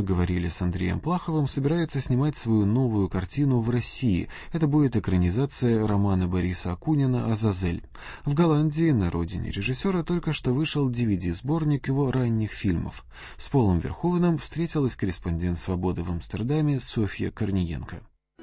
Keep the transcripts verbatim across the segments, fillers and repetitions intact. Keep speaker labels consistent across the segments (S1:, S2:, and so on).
S1: мы говорили с Андреем Плаховым, собирается снимать свою новую картину в России. Это будет экранизация романа Бориса Акунина «Азазель». В Голландии, на родине режиссера, только что вышел ди ви ди-сборник его ранних фильмов. С Полом Верховеном встретилась корреспондент «Свободы» в Амстердаме Софья Корниенко.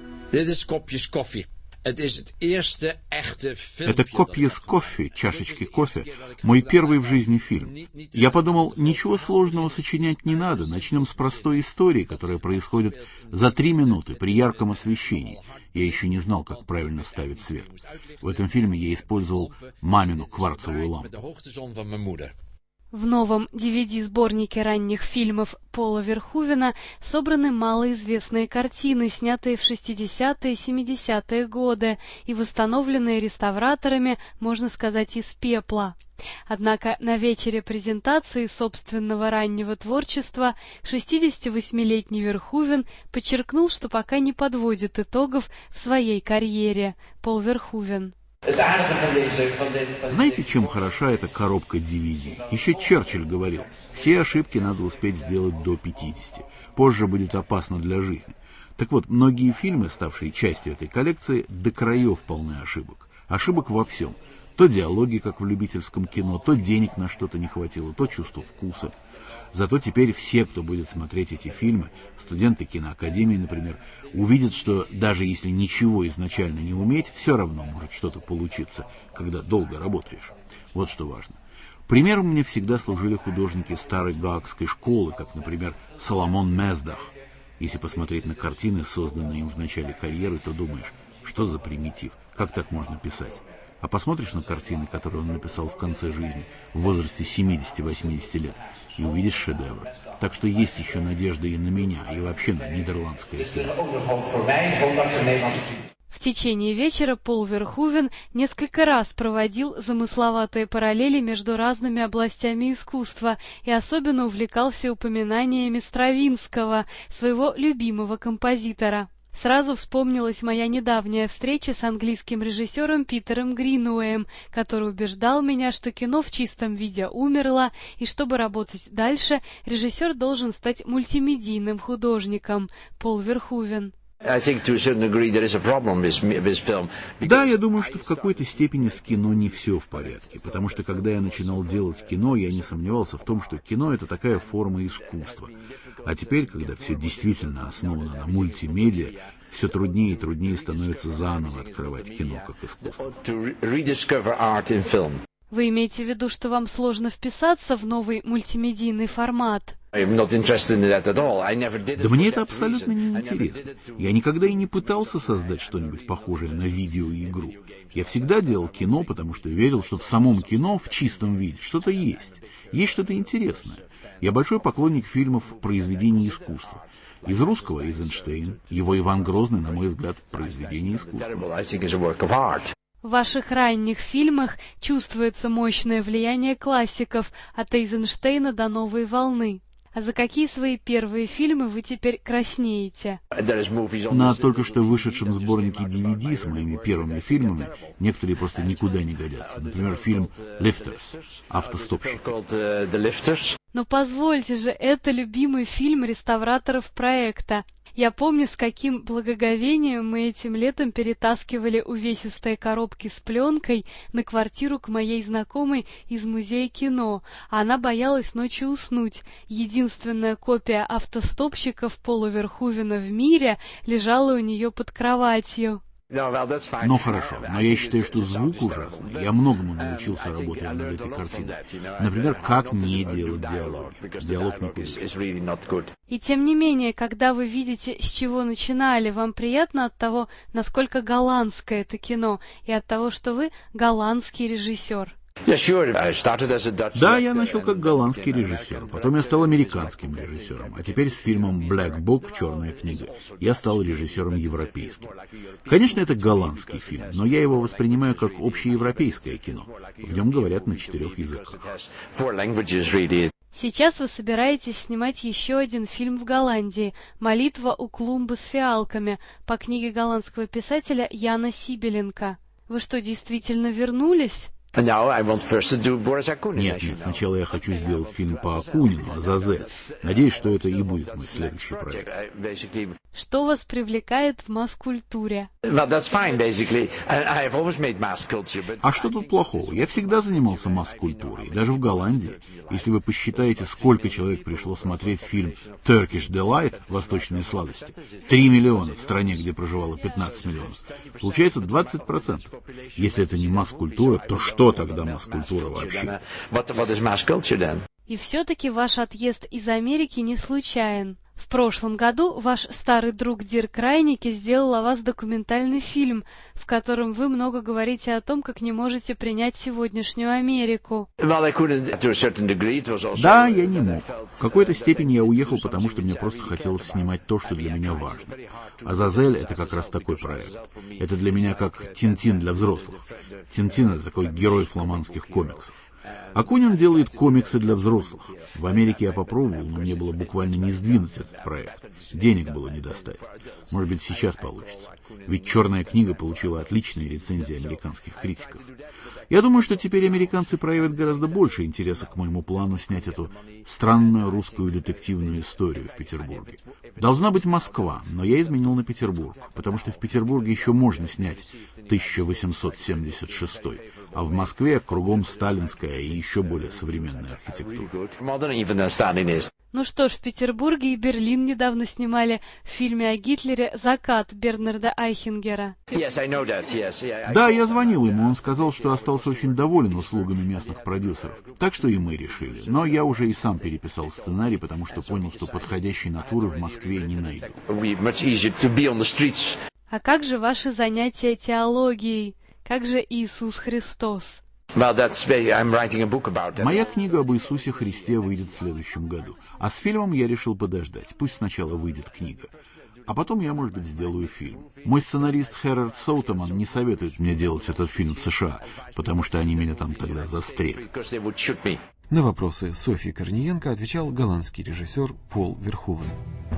S2: Это «Копья с кофе», чашечки кофе, мой первый в жизни фильм. Я подумал, ничего сложного сочинять не надо, начнем с простой истории, которая происходит за три минуты при ярком освещении. Я еще не знал, как правильно ставить свет. В этом фильме я использовал мамину кварцевую лампу.
S3: В новом ди ви ди-сборнике ранних фильмов Пола Верховена собраны малоизвестные картины, снятые в шестидесятые и семидесятые годы и восстановленные реставраторами, можно сказать, из пепла. Однако на вечере презентации собственного раннего творчества шестидесятивосьмилетний Верховен подчеркнул, что пока не подводит итогов в своей карьере. Пол Верховен.
S2: Знаете, чем хороша эта коробка ди ви ди? Еще Черчилль говорил, все ошибки надо успеть сделать до пятидесяти, позже будет опасно для жизни. Так вот, многие фильмы, ставшие частью этой коллекции, до краев полны ошибок. Ошибок во всем. То диалоги, как в любительском кино, то денег на что-то не хватило, то чувство вкуса. Зато теперь все, кто будет смотреть эти фильмы, студенты киноакадемии, например, увидят, что даже если ничего изначально не уметь, все равно может что-то получиться, когда долго работаешь. Вот что важно. Примером мне всегда служили художники старой гаагской школы, как, например, Соломон Месдах. Если посмотреть на картины, созданные им в начале карьеры, то думаешь, что за примитив, как так можно писать? А посмотришь на картины, которые он написал в конце жизни, в возрасте семидесяти-восьмидесяти лет, и увидишь шедевр. Так что есть еще надежда и на меня, и вообще на нидерландское кино.
S3: В течение вечера Пол Верховен несколько раз проводил замысловатые параллели между разными областями искусства и особенно увлекался упоминаниями Стравинского, своего любимого композитора. Сразу вспомнилась моя недавняя встреча с английским режиссером Питером Гринуэем, который убеждал меня, что кино в чистом виде умерло, и чтобы работать дальше, режиссер должен стать мультимедийным художником. Пол Верховен.
S2: Да, я думаю, что в какой-то степени с кино не все в порядке, потому что когда я начинал делать кино, я не сомневался в том, что кино — это такая форма искусства. А теперь, когда все действительно основано на мультимедиа, все труднее и труднее становится заново открывать кино как искусство.
S3: Вы имеете в виду, что вам сложно вписаться в новый мультимедийный формат?
S2: Да мне это абсолютно не интересно. Я никогда и не пытался создать что-нибудь похожее на видеоигру. Я всегда делал кино, потому что верил, что в самом кино, в чистом виде, что-то есть. Есть что-то интересное. Я большой поклонник фильмов произведений искусства. Из русского Эйзенштейн, его Иван Грозный, на мой взгляд, произведение искусства.
S3: В ваших ранних фильмах чувствуется мощное влияние классиков от Эйзенштейна до «Новой волны». А за какие свои первые фильмы вы теперь краснеете?
S2: На только что вышедшем сборнике ди ви ди с моими первыми фильмами некоторые просто никуда не годятся. Например, фильм «Лифтерс», «Автостопщик».
S3: Но позвольте же, это любимый фильм реставраторов проекта. Я помню, с каким благоговением мы этим летом перетаскивали увесистые коробки с пленкой на квартиру к моей знакомой из музея кино, а она боялась ночью уснуть. Единственная копия «Автостопщиков» Пола Верховена в мире лежала у нее под кроватью.
S2: Ну хорошо, но я считаю, что звук ужасный. Я многому научился, работая над этой картиной. Например, как не делать диалоги. Диалог никуда.
S3: И тем не менее, когда вы видите, с чего начинали, вам приятно от того, насколько голландское это кино, и от того, что вы голландский режиссер.
S2: Да, я начал как голландский режиссер, потом я стал американским режиссером, а теперь с фильмом «Black Book» «Черная книга» я стал режиссером европейским. Конечно, это голландский фильм, но я его воспринимаю как общеевропейское кино. В нем говорят на четырех языках.
S3: Сейчас вы собираетесь снимать еще один фильм в Голландии «Молитва у клумбы с фиалками» по книге голландского писателя Яна Сибеленка. Вы что, действительно вернулись?
S2: Нет, нет, сначала я хочу сделать фильм по Акунину, «Азазель». Надеюсь, что это и будет мой следующий проект.
S3: Что вас привлекает в масс-культуре?
S2: А что тут плохого? Я всегда занимался масс-культурой, даже в Голландии. Если вы посчитаете, сколько человек пришло смотреть фильм «Turkish Delight» «Восточные сладости», три миллиона в стране, где проживало пятнадцать миллионов, получается двадцать процентов. Если это не масс-культура, то что тогда масс-культура вообще?
S3: И все-таки ваш отъезд из Америки не случайен. В прошлом году ваш старый друг Дирк Райнеке сделал о вас документальный фильм, в котором вы много говорите о том, как не можете принять сегодняшнюю Америку.
S2: Да, я не мог. В какой-то степени я уехал, потому что мне просто хотелось снимать то, что для меня важно. «Азазель» — это как раз такой проект. Это для меня как Тинтин для взрослых. Тинтин — это такой герой фламандских комиксов. Акунин делает комиксы для взрослых. В Америке я попробовал, но мне было буквально не сдвинуть этот проект. Денег было не достать. Может быть, сейчас получится. Ведь «Черная книга» получила отличные рецензии американских критиков. Я думаю, что теперь американцы проявят гораздо больше интереса к моему плану снять эту странную русскую детективную историю в Петербурге. Должна быть Москва, но я изменил на Петербург, потому что в Петербурге еще можно снять тысяча восемьсот семьдесят шестой, а в Москве кругом сталинская и еще более современная архитектура.
S3: Ну что ж, в Петербурге и Берлин недавно снимали в фильме о Гитлере «Закат» Бернарда Айхенгера.
S2: Да, я звонил ему, он сказал, что остался очень доволен услугами местных продюсеров. Так что и мы решили. Но я уже и сам переписал сценарий, потому что понял, что подходящей натуры в Москве не найду.
S3: А как же ваши занятия теологией? Как же Иисус Христос?
S2: Моя книга об Иисусе Христе выйдет в следующем году. А с фильмом я решил подождать. Пусть сначала выйдет книга. А потом я, может быть, сделаю фильм. Мой сценарист Хэрард Соутеман не советует мне делать этот фильм в США, потому что они меня там тогда застрелят.
S1: На вопросы Софьи Корниенко отвечал голландский режиссер Пол Верховен.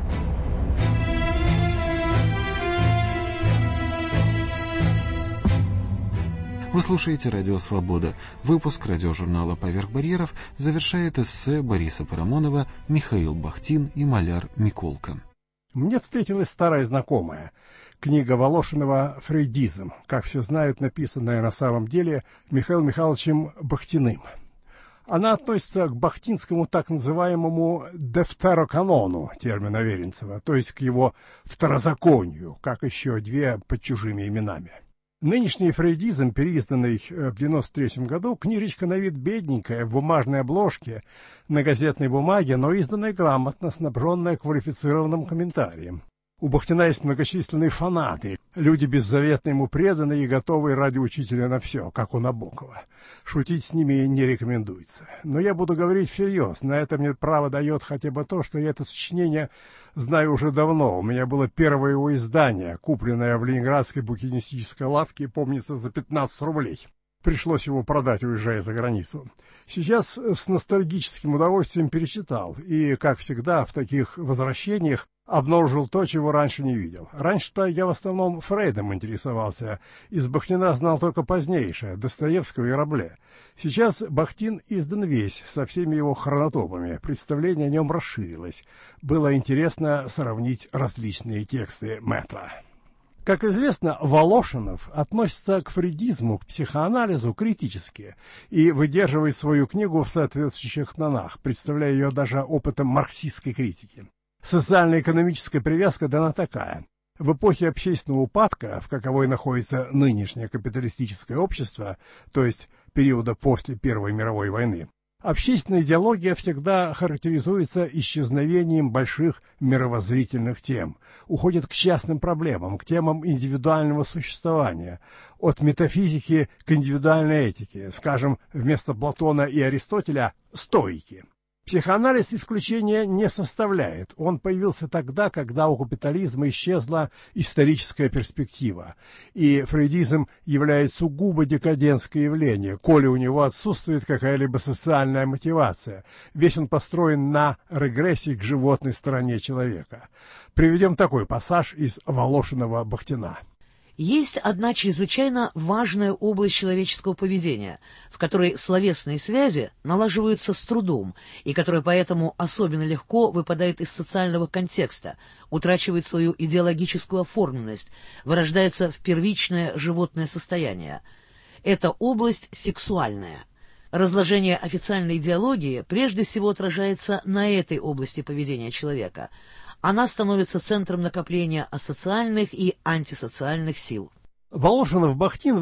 S1: Вы слушаете «Радио Свобода». Выпуск радиожурнала «Поверх барьеров» завершает эссе Бориса Парамонова «Михаил Бахтин и маляр Миколка».
S4: Мне встретилась старая знакомая. Книга Волошинова «Фрейдизм», как все знают, написанная на самом деле Михаилом Михайловичем Бахтиным. Она относится к бахтинскому так называемому дефтероканону термина Веренцева, то есть к его второзаконию, как еще две под чужими именами. Нынешний фрейдизм, переизданный в девяносто третьем году, книжечка на вид бедненькая, в бумажной обложке, на газетной бумаге, но изданная грамотно, снабженная квалифицированным комментарием. У Бахтина есть многочисленные фанаты, люди беззаветно ему преданные и готовые ради учителя на все, как у Набокова. Шутить с ними не рекомендуется. Но я буду говорить всерьез, на это мне право дает хотя бы то, что я это сочинение знаю уже давно. У меня было первое его издание, купленное в ленинградской букинистической лавке, помнится, за пятнадцать рублей. Пришлось его продать, уезжая за границу. Сейчас с ностальгическим удовольствием перечитал, и, как всегда, в таких возвращениях обнаружил то, чего раньше не видел. Раньше-то я в основном Фрейдом интересовался, из Бахтина знал только позднейшее, Достоевского и Рабле. Сейчас Бахтин издан весь, со всеми его хронотопами, представление о нем расширилось. Было интересно сравнить различные тексты Мэтра. Как известно, Волошинов относится к фрейдизму, к психоанализу критически и выдерживает свою книгу в соответствующих тонах, представляя ее даже опытом марксистской критики. Социально-экономическая привязка дана такая. В эпохе общественного упадка, в каковой находится нынешнее капиталистическое общество, то есть периода после Первой мировой войны, общественная идеология всегда характеризуется исчезновением больших мировоззрительных тем, уходит к частным проблемам, к темам индивидуального существования, от метафизики к индивидуальной этике, скажем, вместо Платона и Аристотеля – стоики. Психоанализ исключения не составляет. Он появился тогда, когда у капитализма исчезла историческая перспектива, и фрейдизм является сугубо декадентское явление, коли у него отсутствует какая-либо социальная мотивация. Весь он построен на регрессии к животной стороне человека. Приведем такой пассаж из Волошинова Бахтина.
S5: Есть одна чрезвычайно важная область человеческого поведения, в которой словесные связи налаживаются с трудом и которая поэтому особенно легко выпадает из социального контекста, утрачивает свою идеологическую оформленность, вырождается в первичное животное состояние. Эта область сексуальная. Разложение официальной идеологии прежде всего отражается на этой области поведения человека. Она становится центром накопления асоциальных и антисоциальных сил.
S4: Волошин и Бахтин